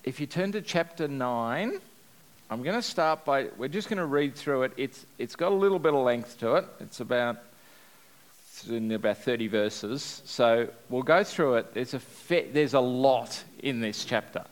if you turn to chapter 9, I'm going to start by, we're just going to read through it. It's got a little bit of length to it. It's about 30 verses. So we'll go through it. There's a lot in this chapter.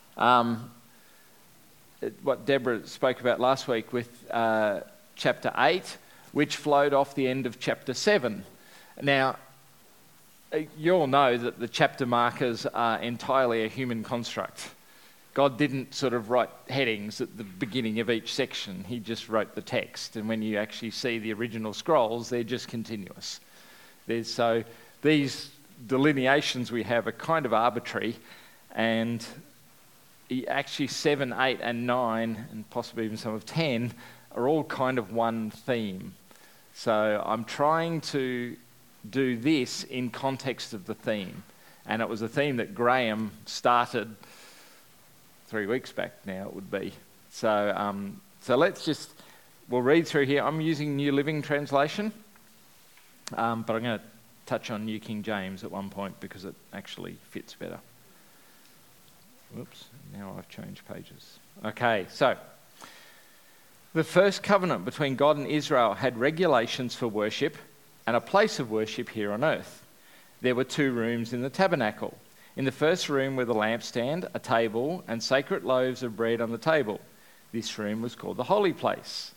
What Deborah spoke about last week with chapter 8, which flowed off the end of chapter 7. Now, you all know that the chapter markers are entirely a human construct. God didn't sort of write headings at the beginning of each section. He just wrote the text. And when you actually see the original scrolls, they're just continuous. So these delineations we have are kind of arbitrary. And actually 7, 8 and 9, and possibly even some of 10, are all kind of one theme. So I'm trying to do this in context of the theme. And it was a theme that Graham started 3 weeks back now, it would be. So we'll read through here. I'm using New Living Translation, but I'm going to touch on New King James at one point because it actually fits better. Whoops, now I've changed pages. Okay, so the first covenant between God and Israel had regulations for worship and a place of worship here on earth. There were 2 rooms in the tabernacle. In the first room were the lampstand, a table, and sacred loaves of bread on the table. This room was called the Holy Place.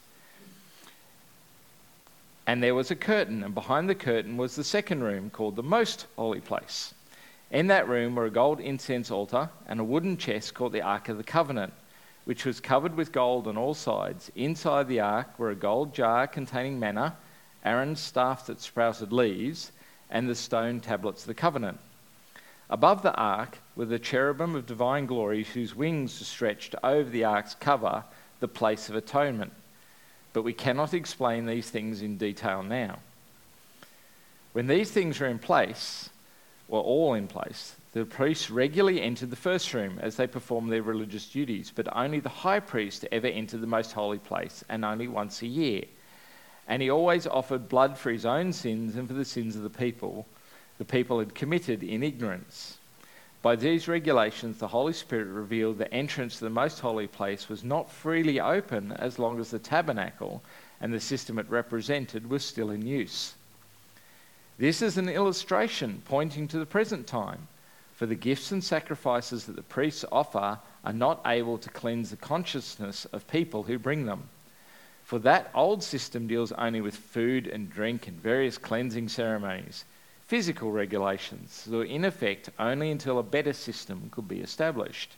And there was a curtain, and behind the curtain was the second room called the Most Holy Place. In that room were a gold incense altar and a wooden chest called the Ark of the Covenant, which was covered with gold on all sides. Inside the ark were a gold jar containing manna, Aaron's staff that sprouted leaves, and the stone tablets of the covenant. Above the ark were the cherubim of divine glory whose wings were stretched over the ark's cover, the place of atonement. But we cannot explain these things in detail now. When these things were all in place, the priests regularly entered the first room as they performed their religious duties, but only the high priest ever entered the most holy place, and only once a year. And he always offered blood for his own sins and for the sins of the people had committed in ignorance. By these regulations, the Holy Spirit revealed the entrance to the most holy place was not freely open as long as the tabernacle and the system it represented was still in use. This is an illustration pointing to the present time, for the gifts and sacrifices that the priests offer are not able to cleanse the consciousness of people who bring them. For that old system deals only with food and drink and various cleansing ceremonies, physical regulations that were in effect only until a better system could be established.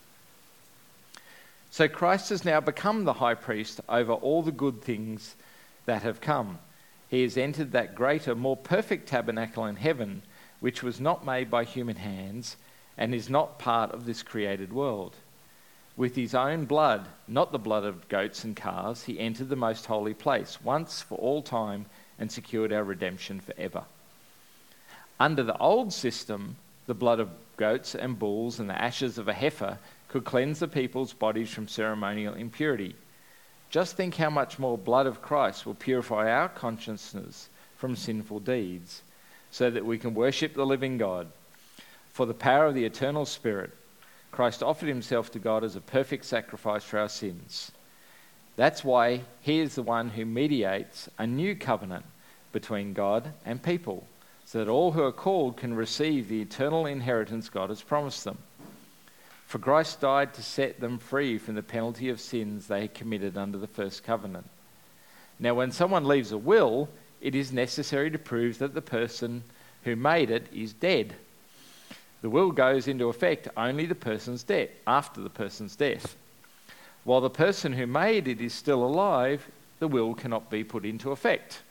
So Christ has now become the high priest over all the good things that have come. He has entered that greater, more perfect tabernacle in heaven, which was not made by human hands and is not part of this created world. With his own blood, not the blood of goats and calves, he entered the most holy place once for all time and secured our redemption forever. Under the old system, the blood of goats and bulls and the ashes of a heifer could cleanse the people's bodies from ceremonial impurity. Just think how much more blood of Christ will purify our consciousness from sinful deeds, so that we can worship the living God. For the power of the eternal Spirit, Christ offered himself to God as a perfect sacrifice for our sins. That's why he is the one who mediates a new covenant between God and people, so that all who are called can receive the eternal inheritance God has promised them. For Christ died to set them free from the penalty of sins they had committed under the first covenant. Now, when someone leaves a will, it is necessary to prove that the person who made it is dead. The will goes into effect only after the person's death. While the person who made it is still alive, the will cannot be put into effect.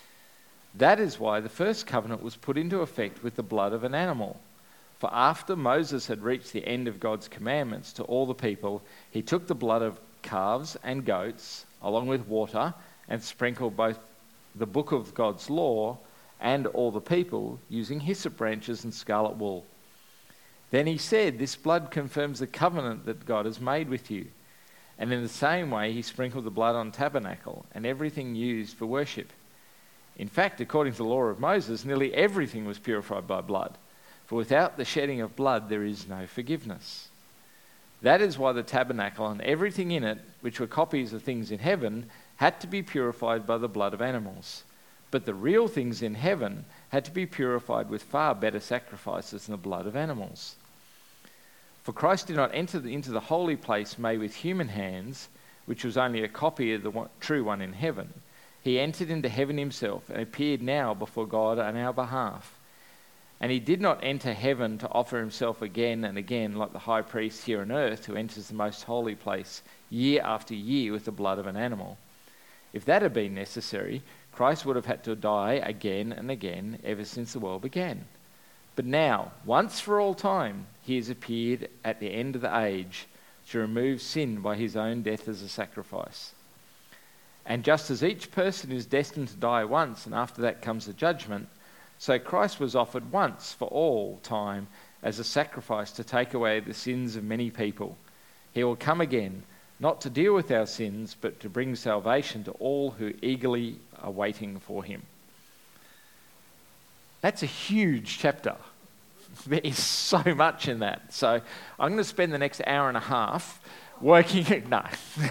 That is why the first covenant was put into effect with the blood of an animal. For after Moses had reached the end of God's commandments to all the people, he took the blood of calves and goats, along with water, and sprinkled both the book of God's law and all the people, using hyssop branches and scarlet wool. Then he said, "This blood confirms the covenant that God has made with you." And in the same way, he sprinkled the blood on tabernacle and everything used for worship. In fact, according to the law of Moses, nearly everything was purified by blood. For without the shedding of blood, there is no forgiveness. That is why the tabernacle and everything in it, which were copies of things in heaven, had to be purified by the blood of animals. But the real things in heaven had to be purified with far better sacrifices than the blood of animals. For Christ did not enter into the holy place made with human hands, which was only a copy of the true one in heaven. He entered into heaven himself and appeared now before God on our behalf. And he did not enter heaven to offer himself again and again like the high priest here on earth, who enters the most holy place year after year with the blood of an animal. If that had been necessary, Christ would have had to die again and again ever since the world began. But now, once for all time, he has appeared at the end of the age to remove sin by his own death as a sacrifice. And just as each person is destined to die once, and after that comes the judgment, so Christ was offered once for all time as a sacrifice to take away the sins of many people. He will come again, not to deal with our sins, but to bring salvation to all who eagerly are waiting for him. That's a huge chapter. There is so much in that. So I'm going to spend the next hour and a half working it. No.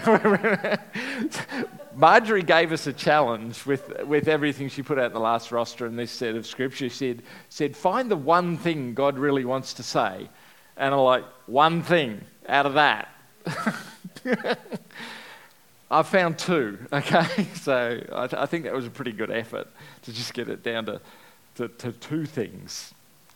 Marjorie gave us a challenge with everything she put out in the last roster in this set of scripture. She said, find the one thing God really wants to say. And I'm like, one thing out of that. I found two, okay? So I think that was a pretty good effort to just get it down to two things.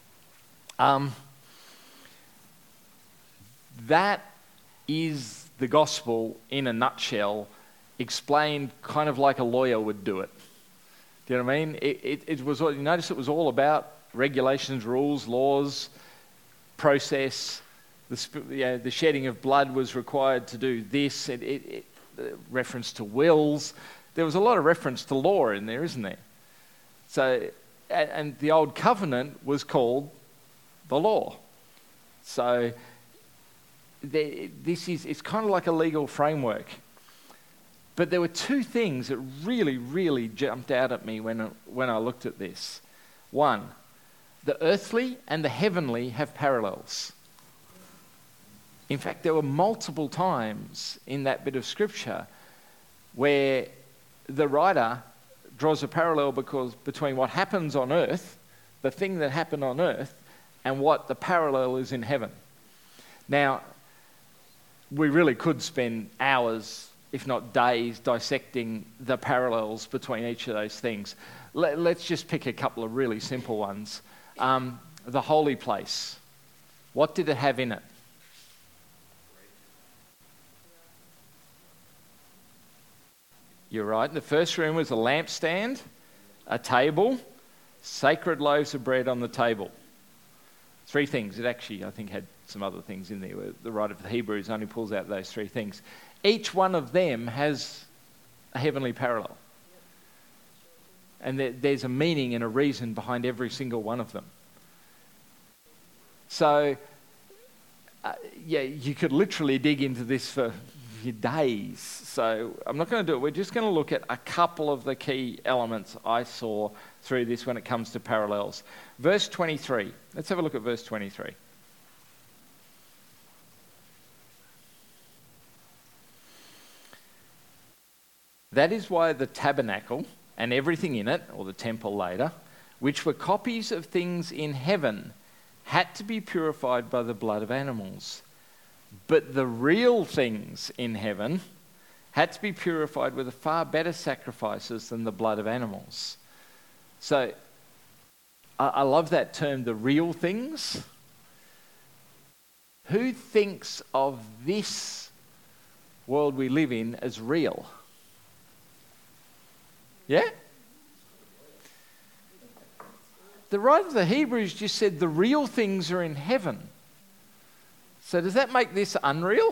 That is the gospel in a nutshell, explained kind of like a lawyer would do it. Do you know what I mean? It was. You notice it was all about regulations, rules, laws, process. The shedding of blood was required to do this. Reference to wills. There was a lot of reference to law in there, isn't there? So, and the old covenant was called the law. So it's kind of like a legal framework. But there were two things that really, really jumped out at me when I looked at this. One, the earthly and the heavenly have parallels. In fact, there were multiple times in that bit of scripture where the writer draws a parallel between what happens on earth, the thing that happened on earth, and what the parallel is in heaven. Now, we really could spend hours, if not days, dissecting the parallels between each of those things. Let's just pick a couple of really simple ones. The holy place. What did it have in it? You're right. The first room was a lampstand, a table, sacred loaves of bread on the table. Three things. It actually, I think, had some other things in there. The writer of the Hebrews only pulls out those three things. Each one of them has a heavenly parallel. And there's a meaning and a reason behind every single one of them. So, you could literally dig into this for days. So I'm not going to do it. We're just going to look at a couple of the key elements I saw through this when it comes to parallels. Verse 23. Let's have a look at verse 23. That is why the tabernacle and everything in it, or the temple later, which were copies of things in heaven, had to be purified by the blood of animals. But the real things in heaven had to be purified with far better sacrifices than the blood of animals. So I love that term, the real things. Who thinks of this world we live in as real? Yeah? The writer of the Hebrews just said the real things are in heaven. So does that make this unreal?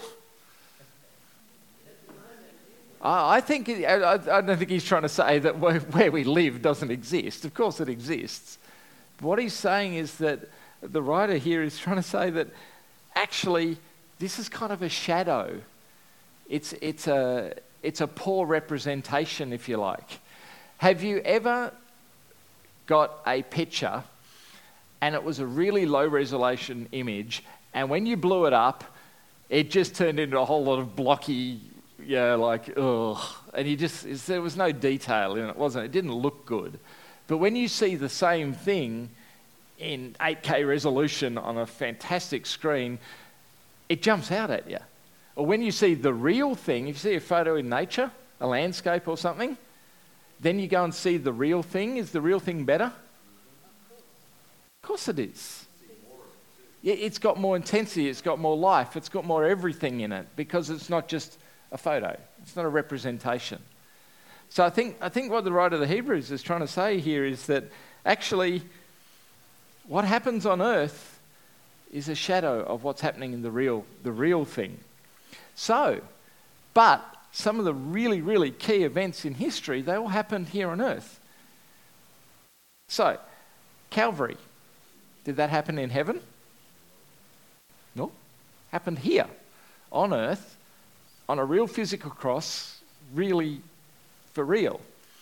I don't think he's trying to say that where we live doesn't exist. Of course it exists. But what he's saying is that the writer here is trying to say that actually this is kind of a shadow. It's a poor representation, if you like. Have you ever got a picture and it was a really low resolution image, and when you blew it up, It just turned into a whole lot of blocky, ugh. And there was no detail in it, wasn't it? It didn't look good. But when you see the same thing in 8K resolution on a fantastic screen, it jumps out at you. Or when you see the real thing, if you see a photo in nature, a landscape or something, then you go and see the real thing. Is the real thing better? Of course it is. It's got more intensity, it's got more life, it's got more everything in it, because it's not just a photo. It's not a representation. So I think what the writer of the Hebrews is trying to say here is that actually what happens on earth is a shadow of what's happening in the real thing. So, but some of the really, really key events in history, they all happened here on earth. So, Calvary, did that happen in heaven? No. Happened here on earth, on a real physical cross, really for real.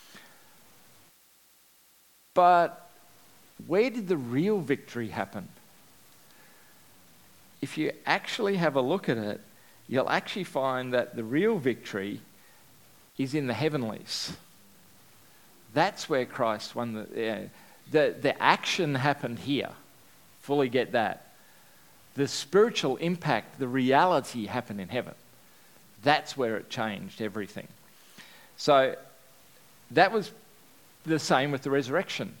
But where did the real victory happen? If you actually have a look at it, you'll actually find that the real victory is in the heavenlies. That's where Christ won the action happened here. Fully get that. The spiritual impact, the reality happened in heaven. That's where it changed everything. So that was the same with the resurrection.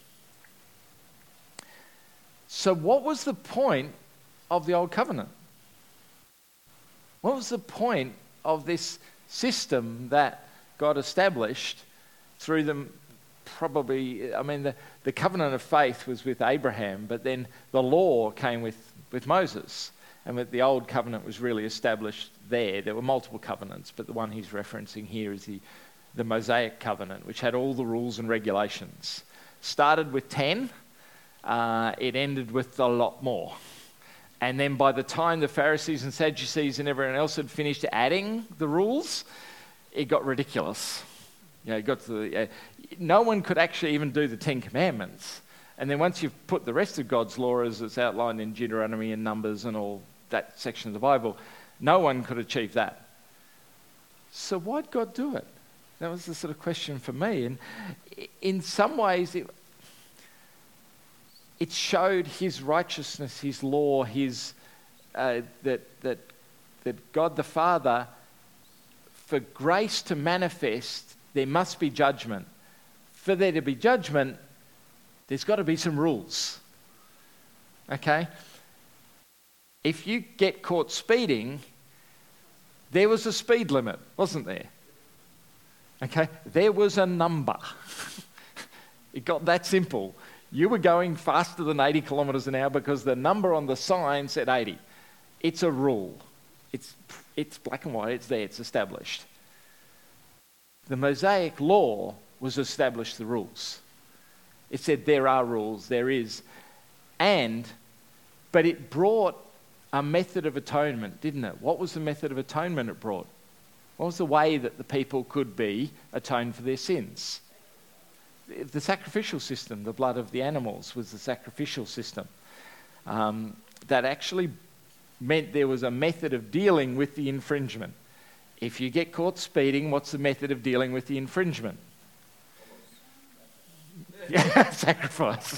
So what was the point of the Old Covenant? What was the point of this system that God established through them? Probably, the covenant of faith was with Abraham, but then the law came with Moses. And the old covenant was really established there. There were multiple covenants, but the one he's referencing here is the Mosaic covenant, which had all the rules and regulations. Started with 10, it ended with a lot more. And then by the time the Pharisees and Sadducees and everyone else had finished adding the rules, it got ridiculous. It got to no one could actually even do the 10 Commandments. And then once you've put the rest of God's law as it's outlined in Deuteronomy and Numbers and all that section of the Bible, no one could achieve that. So why'd God do it? That was the sort of question for me. And in some ways, it showed his righteousness, his law, that God the Father, for grace to manifest, there must be judgment. For there to be judgment, there's got to be some rules. Okay? If you get caught speeding, there was a speed limit, wasn't there? Okay? There was a number. It got that simple. You were going faster than 80 kilometres an hour because the number on the sign said 80. It's a rule. It's black and white. It's there. It's established. The Mosaic law was established the rules. It said there are rules, there is. But it brought a method of atonement, didn't it? What was the method of atonement it brought? What was the way that the people could be atoned for their sins? The sacrificial system, the blood of the animals was the sacrificial system. That actually meant there was a method of dealing with the infringement. If you get caught speeding, what's the method of dealing with the infringement? Yeah, sacrifice.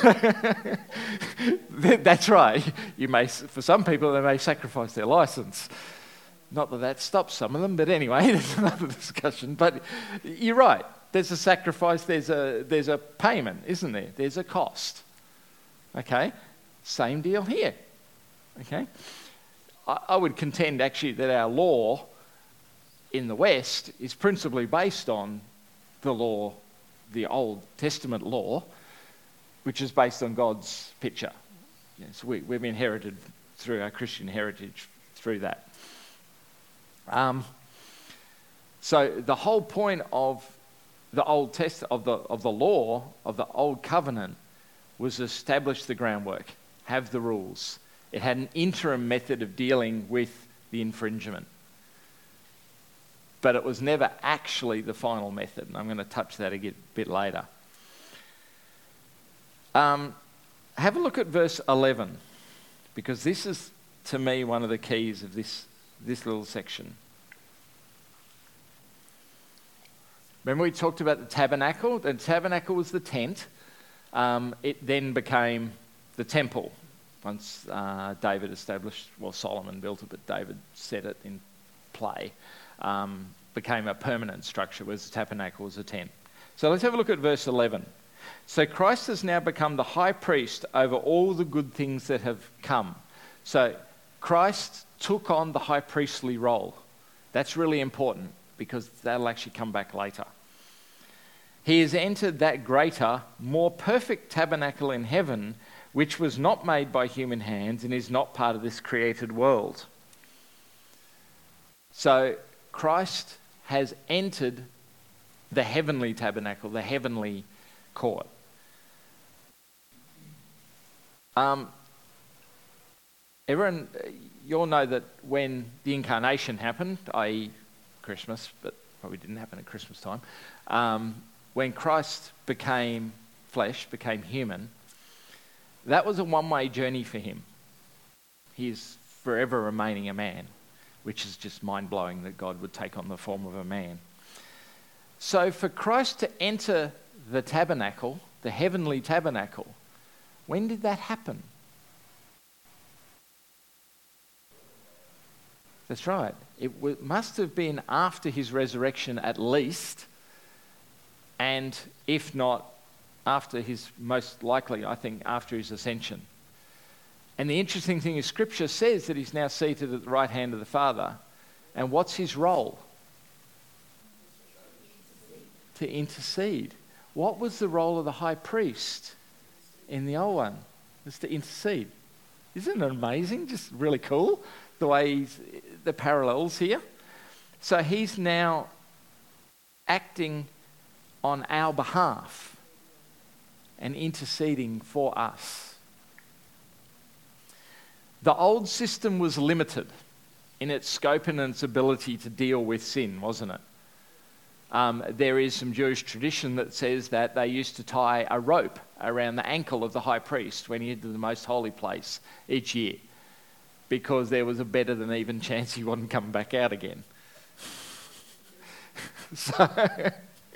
That's right. For some people, they may sacrifice their license. Not that stops some of them, but anyway, there's another discussion. But you're right. There's a sacrifice. There's a payment, isn't there? There's a cost. Okay, same deal here. Okay, I would contend actually that our law in the West is principally based on the law, the Old Testament law, which is based on God's picture. Yes, we've inherited through our Christian heritage through that. So the whole point of the Old Testament, of the law, of the Old Covenant, was to establish the groundwork, have the rules. It had an interim method of dealing with the infringement. But it was never actually the final method. And I'm going to touch that a bit later. Have a look at verse 11, because this is, to me, one of the keys of this this little section. Remember we talked about the tabernacle? The tabernacle was the tent. It then became the temple. Once David established, well, Solomon built it, but David set it in play. Became a permanent structure, whereas the tabernacle was a tent. So let's have a look at verse 11. So Christ has now become the high priest over all the good things that have come. So Christ took on the high priestly role. That's really important because that'll actually come back later. He has entered that greater, more perfect tabernacle in heaven, which was not made by human hands and is not part of this created world. So Christ has entered the heavenly tabernacle, the heavenly court. Everyone, you all know that when the incarnation happened, i.e. Christmas, but probably didn't happen at Christmas time, when Christ became flesh, became human, that was a one-way journey for him. He is forever remaining a man, which is just mind-blowing that God would take on the form of a man. So for Christ to enter the tabernacle, the heavenly tabernacle, when did that happen? That's right. It must have been after his resurrection at least, and if not, after his, most likely, I think, after his ascension. And the interesting thing is Scripture says that he's now seated at the right hand of the Father. And what's his role? To intercede. What was the role of the high priest in the old one? It was to intercede. Isn't it amazing? Just really cool the way the parallels here. So he's now acting on our behalf and interceding for us. The old system was limited in its scope and its ability to deal with sin, wasn't it? There is some Jewish tradition that says that they used to tie a rope around the ankle of the high priest when he entered the most holy place each year, because there was a better than even chance he wouldn't come back out again. So,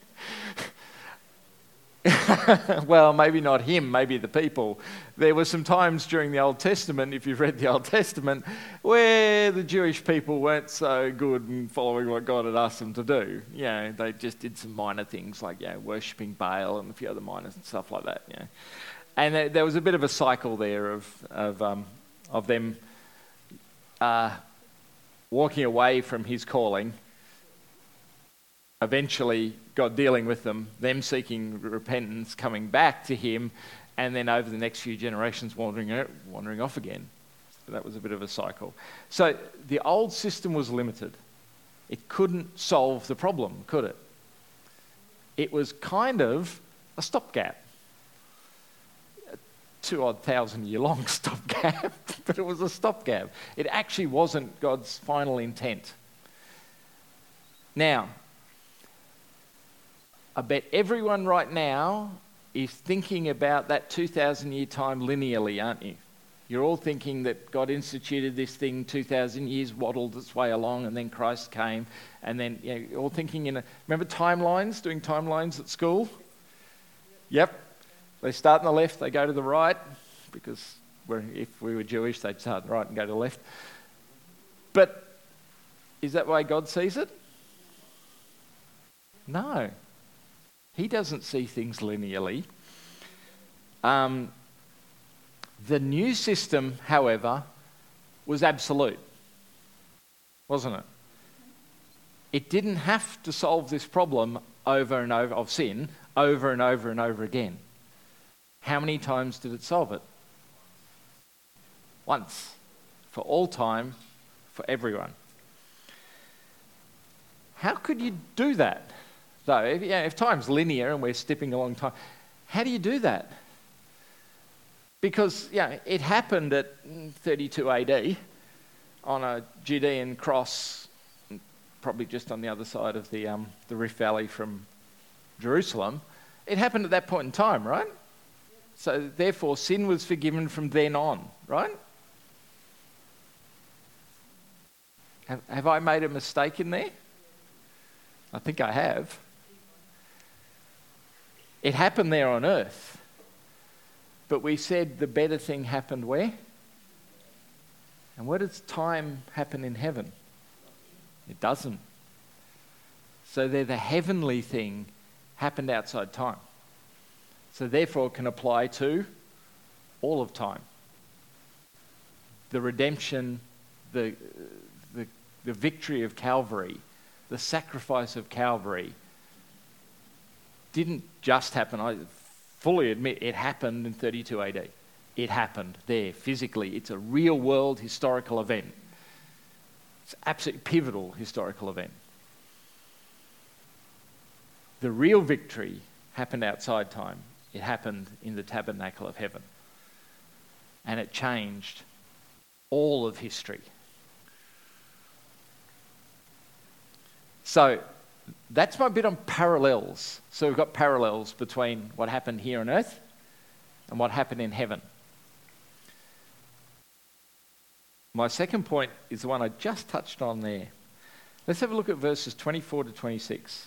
well, maybe not him, maybe the people. There were some times during the Old Testament, if you've read the Old Testament, where the Jewish people weren't so good in following what God had asked them to do. You know, they just did some minor things like, worshipping Baal and a few other minor stuff like that. And there was a bit of a cycle there of them walking away from his calling, eventually God dealing with them seeking repentance, coming back to him, and then over the next few generations wandering off again. So that was a bit of a cycle. So the old system was limited. It couldn't solve the problem, could it? It was kind of a stopgap. 2,000-year-long stopgap, but it was a stopgap. It actually wasn't God's final intent. Now, I bet everyone right now is thinking about that 2,000-year time linearly, aren't you? You're all thinking that God instituted this thing 2,000 years, waddled its way along, and then Christ came, and then you're all thinking remember timelines, doing timelines at school? Yep. They start on the left, they go to the right, because if we were Jewish, they'd start on the right and go to the left. But is that the way God sees it? No. He doesn't see things linearly. The new system, however, was absolute, wasn't it? It didn't have to solve this problem over and over of sin, over and over and over again. How many times did it solve it? Once. For all time, for everyone. How could you do that? So if time's linear and we're stepping along time, how do you do that? Because it happened at 32 AD on a Judean cross, probably just on the other side of the Rift Valley from Jerusalem. It happened at that point in time, right? So therefore, sin was forgiven from then on, right? Have I made a mistake in there? I think I have. It happened there on earth. But we said the better thing happened where? And where does time happen in heaven? It doesn't. So the heavenly thing happened outside time. So therefore it can apply to all of time. The redemption, the victory of Calvary, the sacrifice of Calvary didn't just happen. I fully admit it happened in 32 AD. It happened there physically. It's a real world historical event. It's an absolutely pivotal historical event. The real victory happened outside time. It happened in the tabernacle of heaven. And it changed all of history. So that's my bit on parallels. So we've got parallels between what happened here on earth and what happened in heaven. My second point is the one I just touched on there. Let's have a look at verses 24 to 26.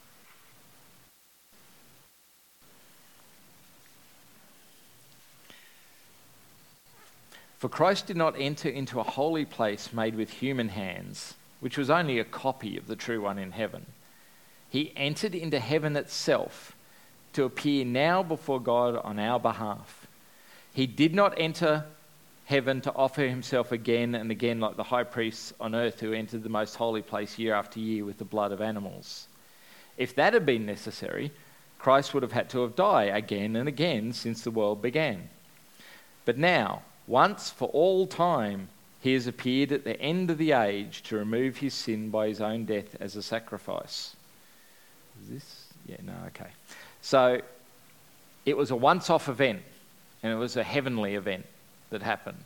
For Christ did not enter into a holy place made with human hands, which was only a copy of the true one in heaven. He entered into heaven itself to appear now before God on our behalf. He did not enter heaven to offer himself again and again like the high priests on earth who entered the most holy place year after year with the blood of animals. If that had been necessary, Christ would have had to have died again and again since the world began. But now, once for all time, he has appeared at the end of the age to remove his sin by his own death as a sacrifice. Is this? Yeah, no, okay. So it was a once-off event, and it was a heavenly event that happened.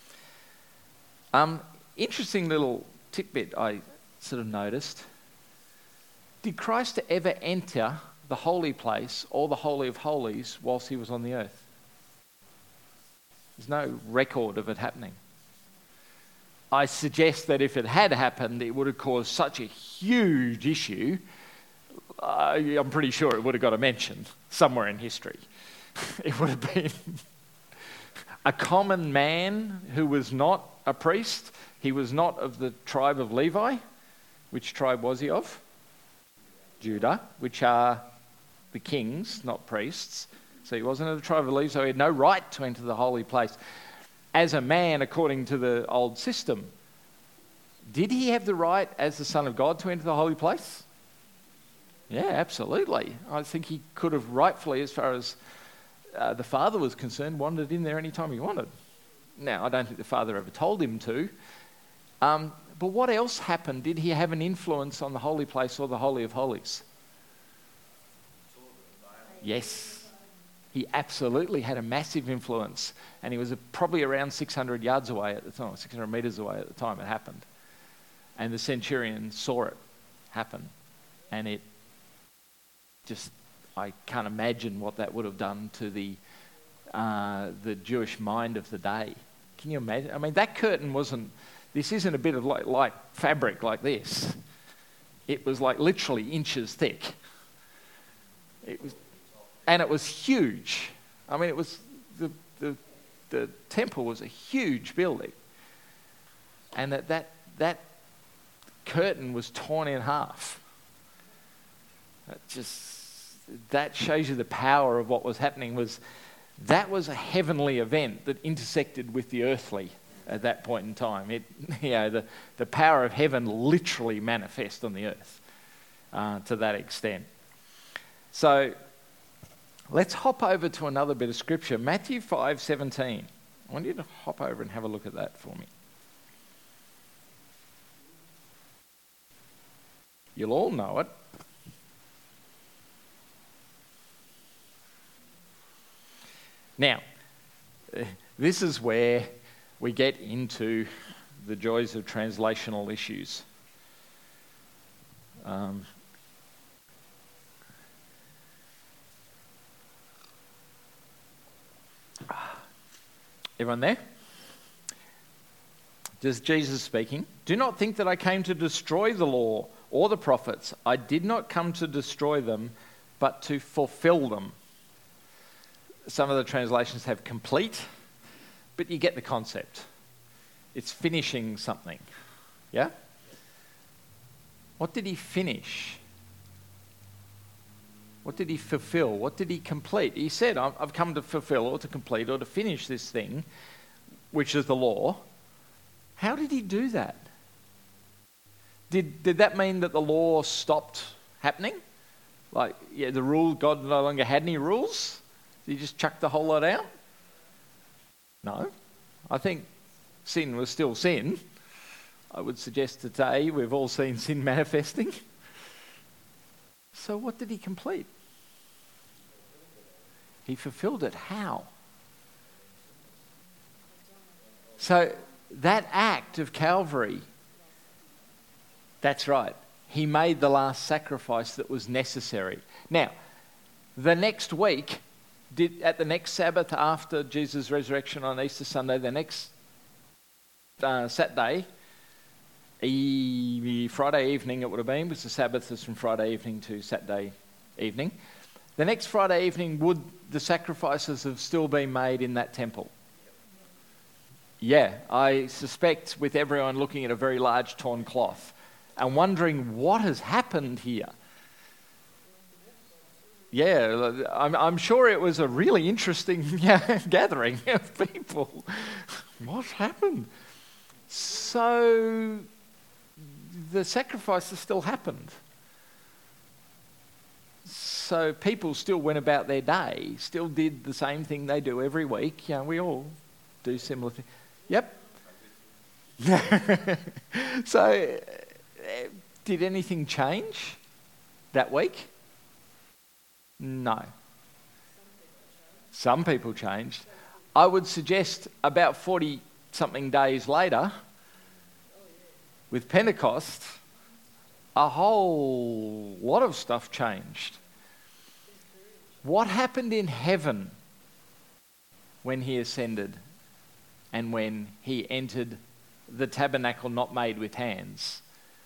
Interesting little tidbit I sort of noticed. Did Christ ever enter the holy place or the Holy of Holies whilst he was on the earth? There's no record of it happening. I suggest that if it had happened, it would have caused such a huge issue. I'm pretty sure it would have got a mention somewhere in history. It would have been a common man who was not a priest. He was not of the tribe of Levi. Which tribe was he of? Judah, which are the kings, not priests. So he wasn't of the tribe of Levi, so he had no right to enter the holy place. As a man, according to the old system, did he have the right as the Son of God to enter the holy place? Yeah, absolutely. I think he could have rightfully, as far as the Father was concerned, wandered in there anytime he wanted. Now, I don't think the Father ever told him to. But what else happened? Did he have an influence on the holy place or the Holy of Holies? Yes. He absolutely had a massive influence, and he was probably around 600 yards away at the time, 600 metres away at the time it happened. And the centurion saw it happen, and it just, I can't imagine what that would have done to the Jewish mind of the day. Can you imagine? I mean, that curtain this isn't a bit of light fabric like this. It was like literally inches thick. And it was huge. I mean, it was the temple was a huge building, and that curtain was torn in half. That shows you the power of what was happening. That was a heavenly event that intersected with the earthly at that point in time. The power of heaven literally manifest on the earth to that extent. So let's hop over to another bit of scripture, Matthew 5:17. I want you to hop over and have a look at that for me. You'll all know it. Now, this is where we get into the joys of translational issues. Everyone there? Just Jesus speaking. Do not think that I came to destroy the law or the prophets. I did not come to destroy them, but to fulfill them. Some of the translations have complete, but you get the concept. It's finishing something. Yeah? What did he finish? What did he fulfill? What did he complete? He said, I've come to fulfill or to complete or to finish this thing, which is the law. How did he do that? Did that mean that the law stopped happening? Like, the rule, God no longer had any rules? Did he just chuck the whole lot out? No. I think sin was still sin. I would suggest today we've all seen sin manifesting. So what did he complete? He fulfilled it. How? So that act of Calvary, that's right. He made the last sacrifice that was necessary. Now, the next week, at the next Sabbath after Jesus' resurrection on Easter Sunday, the next Saturday, Friday evening it would have been, because the Sabbath is from Friday evening to Saturday evening. The next Friday evening, would the sacrifices have still been made in that temple? Yeah, I suspect with everyone looking at a very large torn cloth and wondering what has happened here. Yeah, I'm sure it was a really interesting gathering of people. What happened? So the sacrifices still happened. So people still went about their day, still did the same thing they do every week. We all do similar things. Yep. So did anything change that week? No. Some people changed. I would suggest about 40-something days later, with Pentecost, a whole lot of stuff changed. What happened in heaven when he ascended and when he entered the tabernacle not made with hands?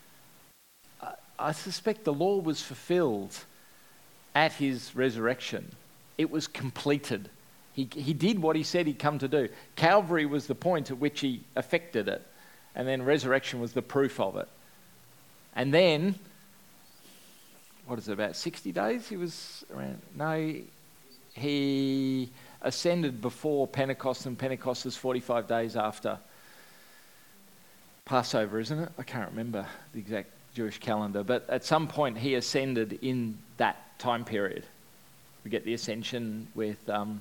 I suspect the law was fulfilled at his resurrection. It was completed. He did what he said he'd come to do. Calvary was the point at which he effected it. And then resurrection was the proof of it. And then, what is it, about 60 days he was around? No, he ascended before Pentecost, and Pentecost is 45 days after Passover, isn't it? I can't remember the exact Jewish calendar, but at some point he ascended in that time period. We get the ascension with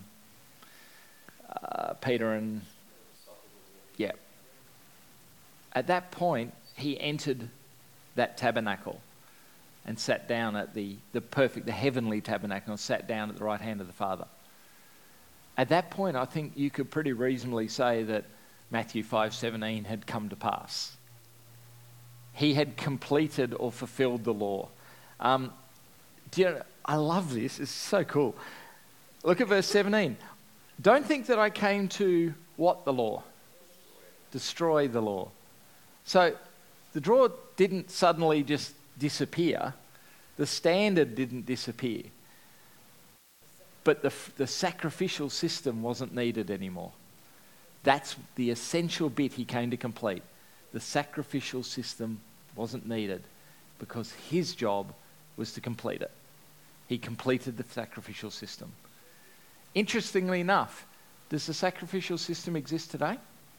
Peter and... Yeah. At that point, he entered that tabernacle and sat down at the heavenly tabernacle, and sat down at the right hand of the Father. At that point, I think you could pretty reasonably say that Matthew 5:17 had come to pass. He had completed or fulfilled the law. I love this. It's so cool. Look at verse 17. Don't think that I came to what the law? Destroy the law. So the law didn't suddenly just disappear. The standard didn't disappear. But the sacrificial system wasn't needed anymore. That's the essential bit he came to complete. The sacrificial system wasn't needed because his job was to complete it. He completed the sacrificial system. Interestingly enough, does the sacrificial system exist today?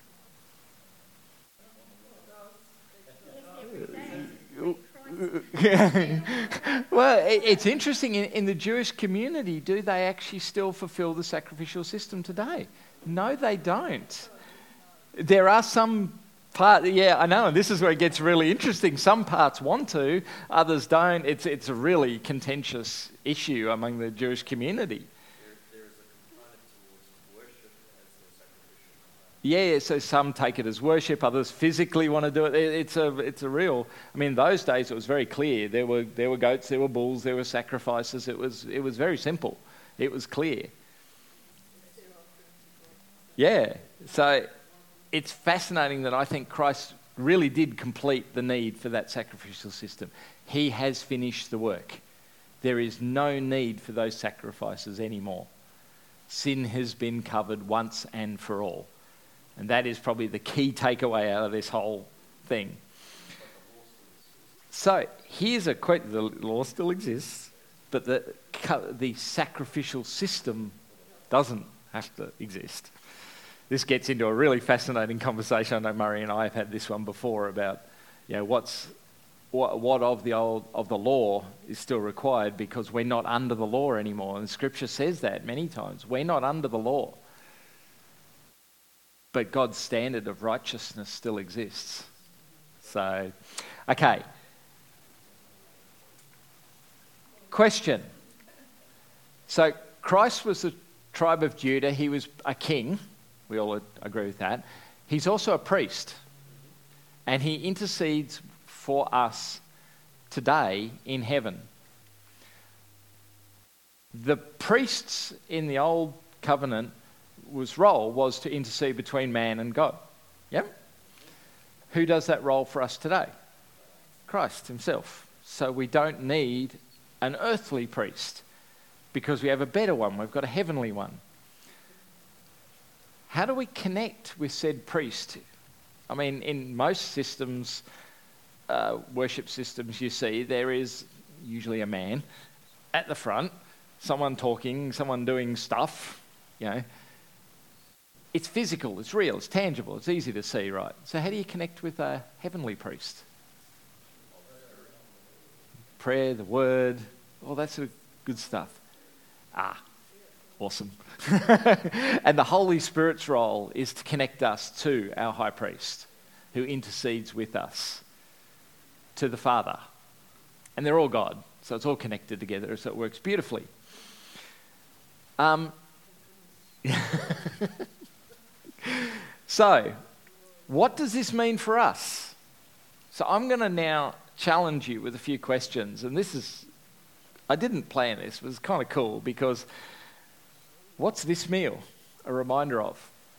Well, it's interesting. In the Jewish community, do they actually still fulfill the sacrificial system today? No, they don't. There are some parts, I know, and this is where it gets really interesting. Some parts want to, others don't. It's a really contentious issue among the Jewish community. There's a component towards worship as a sacrificial. Yeah, so some take it as worship, others physically want to do it. It's a real. I mean, in those days it was very clear. There were goats, there were bulls, there were sacrifices. It was very simple. It was clear. Yeah. So it's fascinating that I think Christ really did complete the need for that sacrificial system. He has finished the work. There is no need for those sacrifices anymore. Sin has been covered once and for all. And that is probably the key takeaway out of this whole thing. So here's a question. The law still exists, but the sacrificial system doesn't have to exist. This gets into a really fascinating conversation. I know Murray and I have had this one before about, what of the law is still required, because we're not under the law anymore. And Scripture says that many times. We're not under the law. But God's standard of righteousness still exists. So, okay. Question. So Christ was the tribe of Judah. He was a king. We all agree with that. He's also a priest. And he intercedes for us today in heaven. The priests in the old covenant role was to intercede between man and God. Yep. Who does that role for us today? Christ himself. So we don't need an earthly priest, because we have a better one. We've got a heavenly one. How do we connect with said priest? I mean, in most systems, worship systems, you see, there is usually a man at the front, someone talking, someone doing stuff, It's physical, it's real, it's tangible, it's easy to see, right? So how do you connect with a heavenly priest? Prayer, the word, all that sort of good stuff. Awesome. And the Holy Spirit's role is to connect us to our high priest, who intercedes with us to the Father. And they're all God, so it's all connected together, so it works beautifully. So, what does this mean for us? So I'm going to now challenge you with a few questions, and I didn't plan this, but it's kind of cool, because what's this meal a reminder of?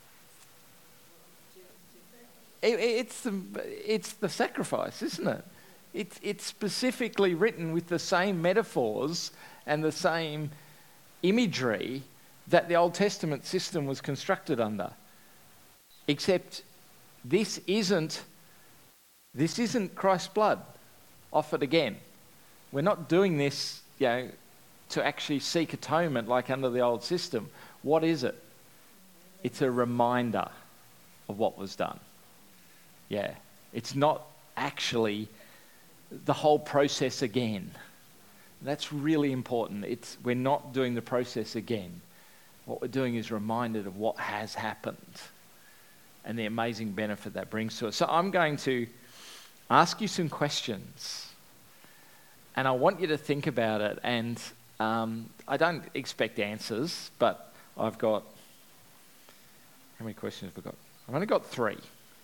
It's the sacrifice, isn't it? It's specifically written with the same metaphors and the same imagery that the Old Testament system was constructed under. Except this isn't Christ's blood offered again. We're not doing this, to actually seek atonement like under the old system. What is it? It's a reminder of what was done. Yeah. It's not actually the whole process again. That's really important. We're not doing the process again. What we're doing is reminded of what has happened and the amazing benefit that brings to us. So I'm going to ask you some questions, and I want you to think about it. And I don't expect answers, but I've got... How many questions have I got? I've only got 3.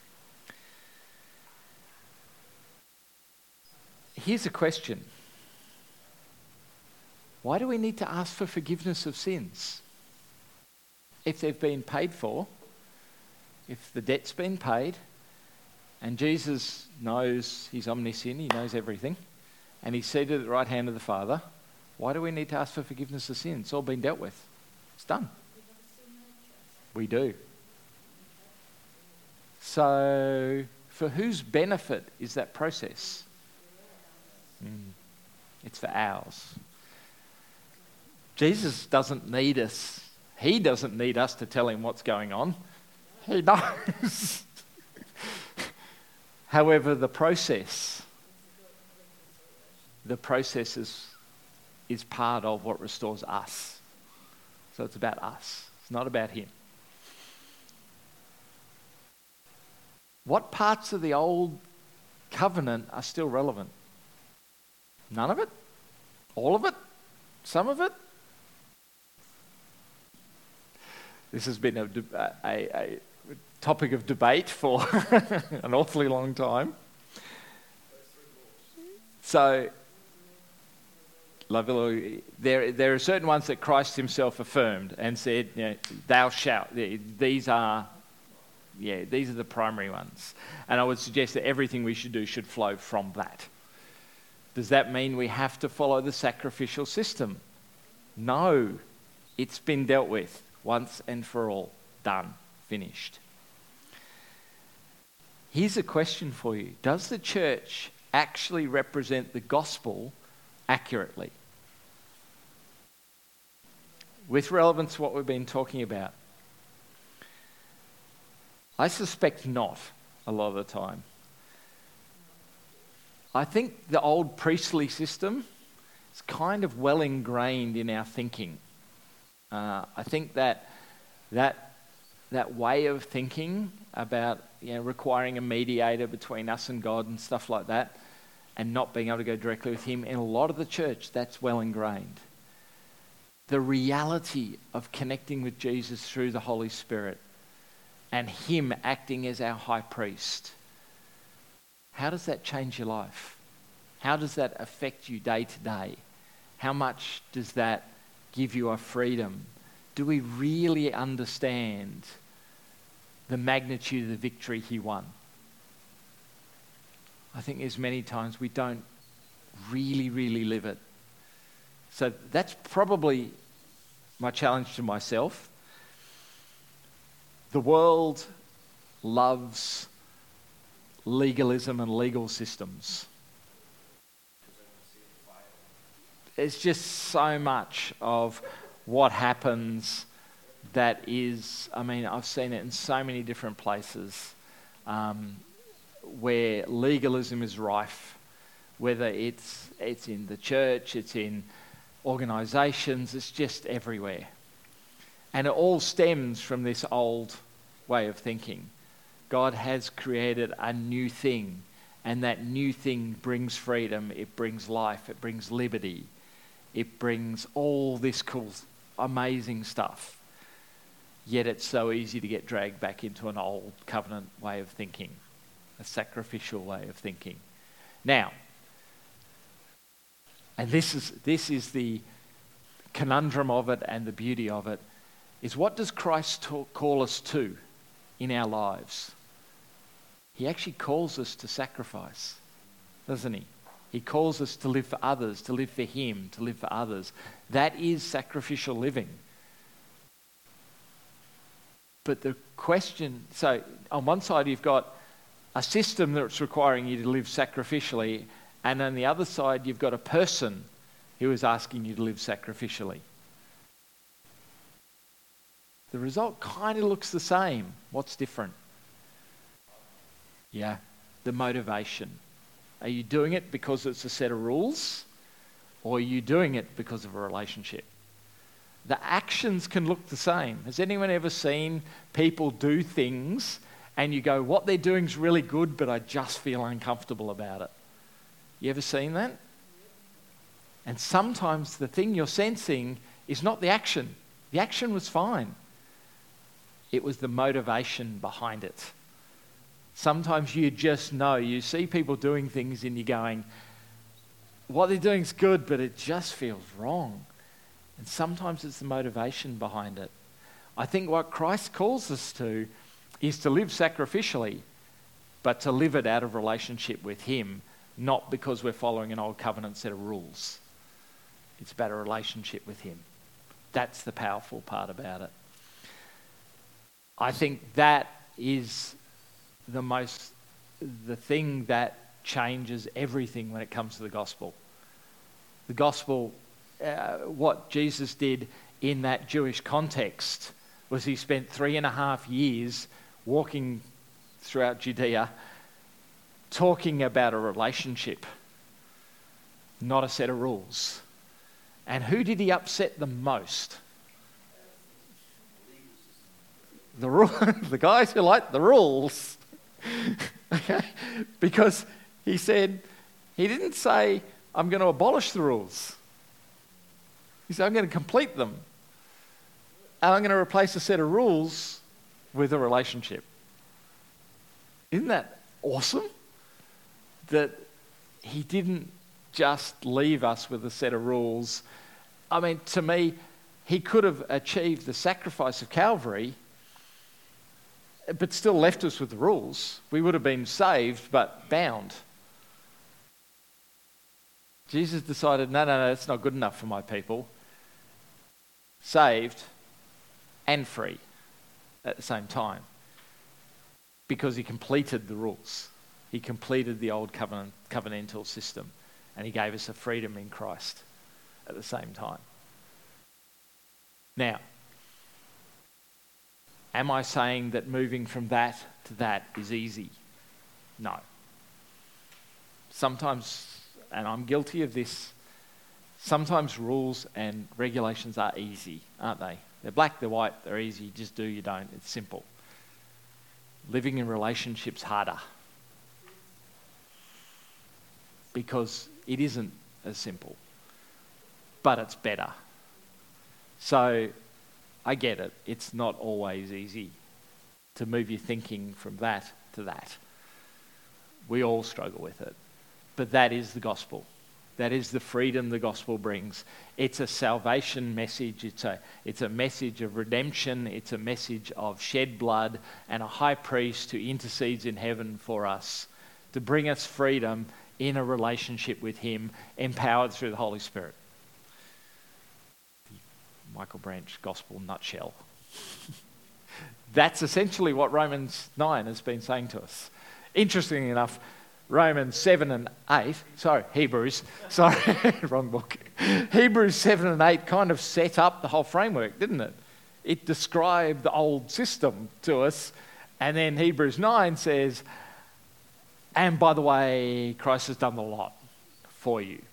Here's a question. Why do we need to ask for forgiveness of sins? If they've been paid for, if the debt's been paid, and Jesus knows, he's omniscient, he knows everything, and he's seated at the right hand of the Father, why do we need to ask for forgiveness of sins? It's all been dealt with. It's done. We do. So, for whose benefit is that process? It's for ours. Jesus doesn't need us. He doesn't need us to tell him what's going on. He knows. However, the process is part of what restores us. So it's about us. It's not about him. What parts of the old covenant are still relevant? None of it? All of it? Some of it? This has been a topic of debate for an awfully long time. So, there are certain ones that Christ himself affirmed and said, thou shalt. These are these are the primary ones. And I would suggest that everything we should do should flow from that. Does that mean we have to follow the sacrificial system? No. It's been dealt with once and for all. Done. Finished. Here's a question for you. Does the church actually represent the gospel accurately? With relevance to what we've been talking about. I suspect not a lot of the time. I think the old priestly system is kind of well ingrained in our thinking. I think that way of thinking about requiring a mediator between us and God and stuff like that, and not being able to go directly with him, in a lot of the church, that's well ingrained. The reality of connecting with Jesus through the Holy Spirit and him acting as our high priest, how does that change your life? How does that affect you day to day? How much does that give you a freedom? Do we really understand the magnitude of the victory he won? I think there's many times we don't really, really live it. So that's probably my challenge to myself. The world loves legalism and legal systems. There's just so much of what happens that is, I've seen it in so many different places where legalism is rife, whether it's in the church, it's in organisations, it's just everywhere. And it all stems from this old way of thinking. God has created a new thing, and that new thing brings freedom, it brings life, it brings liberty, it brings all this cool, amazing stuff. Yet it's so easy to get dragged back into an old covenant way of thinking, a sacrificial way of thinking. Now, and this is the conundrum of it and the beauty of it, is what does Christ call us to in our lives? He actually calls us to sacrifice, doesn't he? He calls us to live for others, to live for him, to live for others. That is sacrificial living. But the question, so on one side you've got a system that's requiring you to live sacrificially, and on the other side you've got a person who is asking you to live sacrificially. The result kind of looks the same. What's different? Yeah, the motivation. Are you doing it because it's a set of rules, or are you doing it because of a relationship? The actions can look the same. Has anyone ever seen people do things and you go, what they're doing is really good, but I just feel uncomfortable about it? You ever seen that? And sometimes the thing you're sensing is not the action. The action was fine. It was the motivation behind it. Sometimes you just know, you see people doing things and you're going, what they're doing is good, but it just feels wrong. And sometimes it's the motivation behind it. I think what Christ calls us to is to live sacrificially, but to live it out of relationship with him, not because we're following an old covenant set of rules. It's about a relationship with him. That's the powerful part about it. I think that is the thing that changes everything when it comes to the gospel. The gospel, what Jesus did in that Jewish context was he spent 3.5 years walking throughout Judea talking about a relationship, not a set of rules. And who did he upset the most? The guys who like the rules. Okay? Because he didn't say, I'm going to abolish the rules. He said, I'm going to complete them. And I'm going to replace a set of rules with a relationship. Isn't that awesome? That he didn't just leave us with a set of rules. I mean, to me, he could have achieved the sacrifice of Calvary but still left us with the rules. We would have been saved but bound. Jesus decided, no, that's not good enough for my people. Saved and free at the same time, because he completed the rules. He completed the old covenantal system, and he gave us a freedom in Christ at the same time. Now, am I saying that moving from that to that is easy? No. Sometimes, and I'm guilty of this, sometimes rules and regulations are easy, aren't they? They're black, they're white, they're easy. You just do, you don't. It's simple. Living in relationships harder, because it isn't as simple, but it's better. So I get it. It's not always easy to move your thinking from that to that. We all struggle with it. But that is the gospel. That is the freedom the gospel brings. It's a salvation message. It's a message of redemption. It's a message of shed blood and a high priest who intercedes in heaven for us to bring us freedom in a relationship with him, empowered through the Holy Spirit. The Michael Branch gospel nutshell. That's essentially what Romans 9 has been saying to us. Interestingly enough, Romans 7 and 8, Hebrews, wrong book. Hebrews 7 and 8 kind of set up the whole framework, didn't it? It described the old system to us, and then Hebrews 9 says, and by the way, Christ has done a lot for you.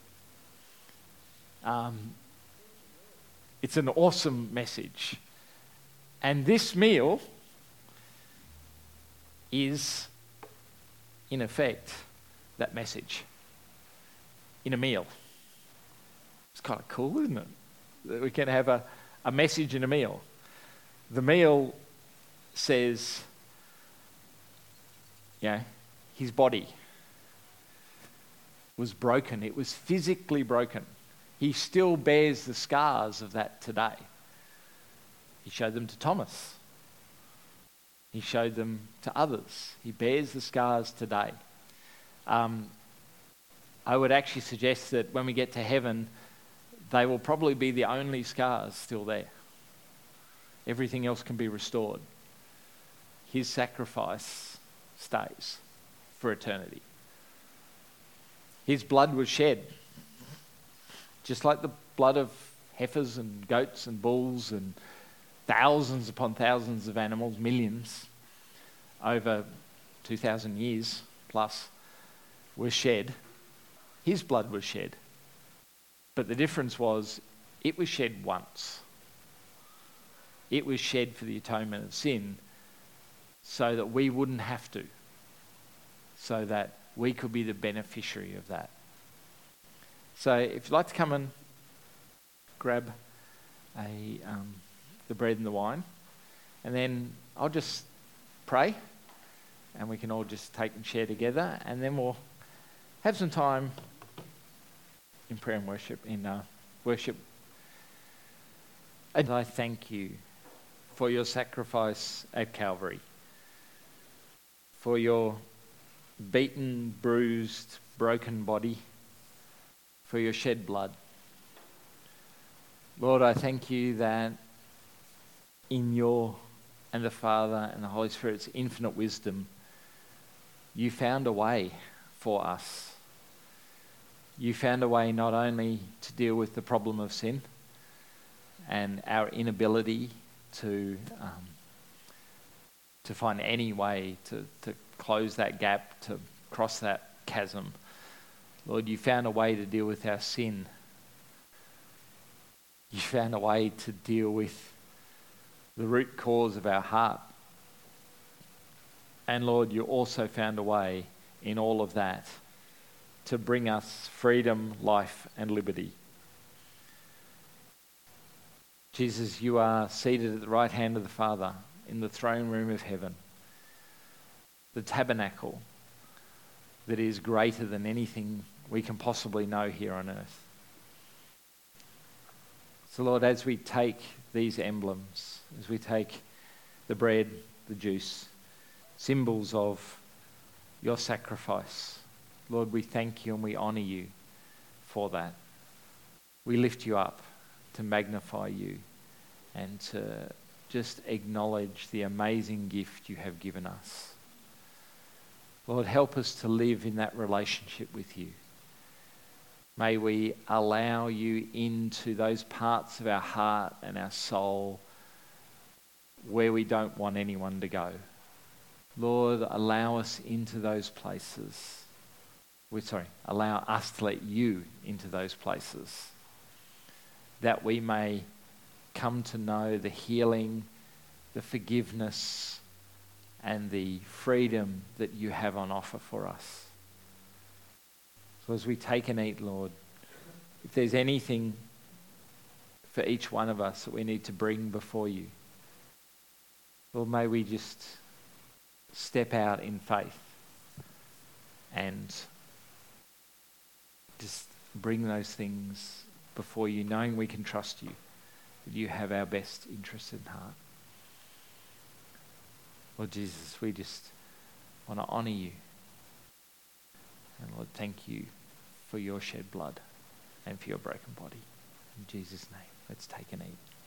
It's an awesome message. And this meal is, in effect, that message in a meal. It's kind of cool, isn't it? That we can have a message in a meal. The meal says, his body was broken. It was physically broken. He still bears the scars of that today. He showed them to Thomas. He showed them to others. He bears the scars today. I would actually suggest that when we get to heaven, they will probably be the only scars still there. Everything else can be restored. His sacrifice stays for eternity. His blood was shed, just like the blood of heifers and goats and bulls and thousands upon thousands of animals, millions, over 2,000 years plus, was shed. His blood was shed. But the difference was, it was shed once. It was shed for the atonement of sin, so that we wouldn't have to, so that we could be the beneficiary of that. So if you'd like to come and grab the bread and the wine, and then I'll just pray, and we can all just take and share together, and then we'll have some time in prayer and worship, And I thank you for your sacrifice at Calvary, for your beaten, bruised, broken body, for your shed blood. Lord, I thank you that in your and the Father and the Holy Spirit's infinite wisdom, you found a way for us. You found a way not only to deal with the problem of sin and our inability to find any way to close that gap, to cross that chasm. Lord, you found a way to deal with our sin. You found a way to deal with the root cause of our heart. And Lord, you also found a way in all of that to bring us freedom, life, and liberty. Jesus, you are seated at the right hand of the Father in the throne room of heaven, the tabernacle that is greater than anything we can possibly know here on earth. So Lord, as we take these emblems, as we take the bread, the juice, symbols of your sacrifice. Lord, we thank you and we honour you for that. We lift you up to magnify you and to just acknowledge the amazing gift you have given us. Lord, help us to live in that relationship with you. May we allow you into those parts of our heart and our soul where we don't want anyone to go. Lord, allow us into those places. Allow us to let you into those places, that we may come to know the healing, the forgiveness, and the freedom that you have on offer for us. So as we take and eat, Lord, if there's anything for each one of us that we need to bring before you, Lord, may we just step out in faith and just bring those things before you, knowing we can trust you, that you have our best interest in heart. Lord Jesus, we just want to honour you. And Lord, thank you for your shed blood and for your broken body. In Jesus' name, let's take and eat.